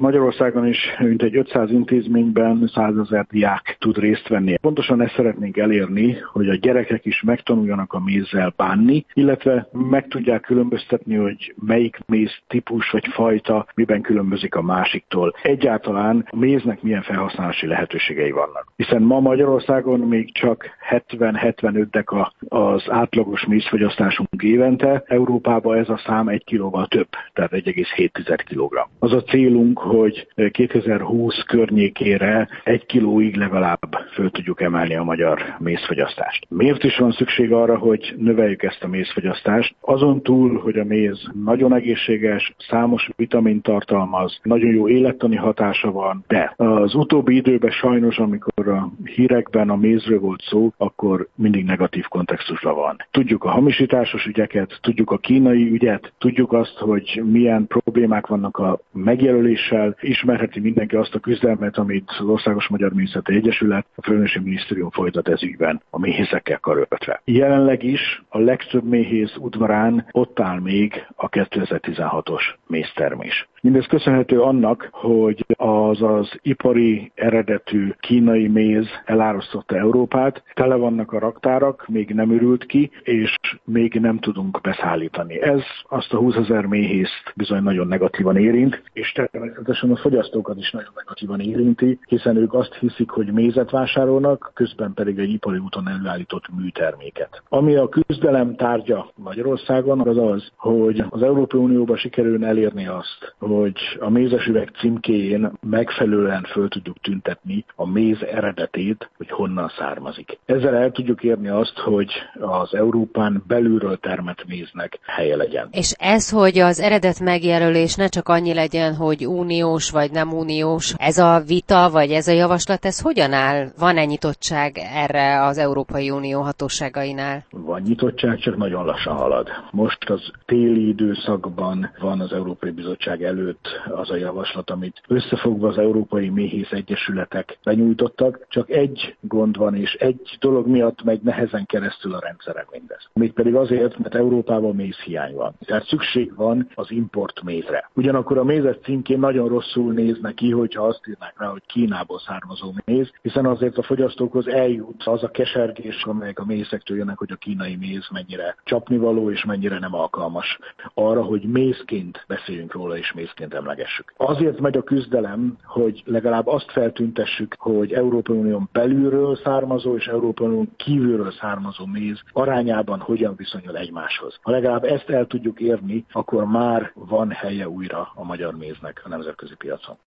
Magyarországon is mintegy 500 intézményben 100 000 diák tud részt venni. Pontosan ezt szeretnénk elérni, hogy a gyerekek is megtanuljanak a mézzel bánni, illetve meg tudják különböztetni, hogy melyik méz típus vagy fajta miben különbözik a másiktól. Egyáltalán a méznek milyen felhasználási lehetőségei vannak. Hiszen ma Magyarországon még csak 70-75 deka az átlagos mézfogyasztásunk évente, Európában ez a szám 1 kilóval több, tehát 1,7 kg. Az a célunk, hogy 2020 környékére 1 kilóig legalább föl tudjuk emelni a magyar mézfogyasztást. Miért is van szükség arra, hogy növeljük ezt a mézfogyasztást? Azon túl, hogy a méz nagyon egészséges, számos vitamint tartalmaz, nagyon jó élettani hatása van, de az utóbbi időben sajnos, amikor a hírekben a mézről volt szó, akkor mindig negatív kontextusban van. Tudjuk a hamisításos ügyeket, tudjuk a kínai ügyet, tudjuk azt, hogy milyen problémák vannak a megjelöléssel, ismerheti mindenki azt a küzdelmet, amit az Országos Magyar Méhészeti Egyesület, a Fővárosi Minisztérium folytat ez ügyben a méhészekkel karöltve. Jelenleg is a legtöbb méhész udvarán ott áll még a 2016-os méztermés. Mindez köszönhető annak, hogy az ipari eredetű kínai méz elárasztotta Európát, tele vannak a raktárak, még nem ürült ki, és még nem tudunk beszállítani. Ez azt a 20 000 méhészt bizony nagyon negatívan érint, és természetesen a fogyasztókat is nagyon negatívan érinti, hiszen ők azt hiszik, hogy mézet vásárolnak, közben pedig egy ipari úton előállított műterméket. Ami a küzdelem tárgya Magyarországon, az az, hogy az Európai Unióban sikerül elérni azt, hogy a mézes üveg címkéjén megfelelően föl tudjuk tüntetni a méz eredetét, hogy honnan származik. Ezzel el tudjuk érni azt, hogy az Európán belülről termett méznek helye legyen. És ez, hogy az eredet megjelölés ne csak annyi legyen, hogy uniós vagy nem uniós, ez a vita vagy ez a javaslat, ez hogyan áll? Van-e nyitottság erre az Európai Unió hatóságainál? Van nyitottság, csak nagyon lassan halad. Most az téli időszakban van az Európai Bizottság előtt az a javaslat, amit összefogva az Európai Méhész Egyesületek benyújtottak. Csak egy gond van, és egy dolog miatt megy nehezen keresztül a rendszeren mindez. Mégpedig azért, mert Európában mézhiány van. Tehát szükség van az import mézre. Ugyanakkor a mézes címkén nagyon rosszul néznek ki, hogyha azt írnák rá, hogy Kínából származó méz, hiszen azért a fogyasztókhoz eljut az a kesergés, amelyek a méhészektől jönnek, hogy a kínai méz mennyire csapnivaló és mennyire nem alkalmas arra, hogy mézként beszéljünk róla és mézként emlegessük. Azért megy a küzdelem, hogy legalább azt feltüntessük, hogy Európai Unión belülről származó és Európai Unión kívülről származó méz arányában hogyan viszonyul egymáshoz. Ha legalább ezt el tudjuk érni, akkor már van helye újra a magyar méznek a nemzetközi piacon.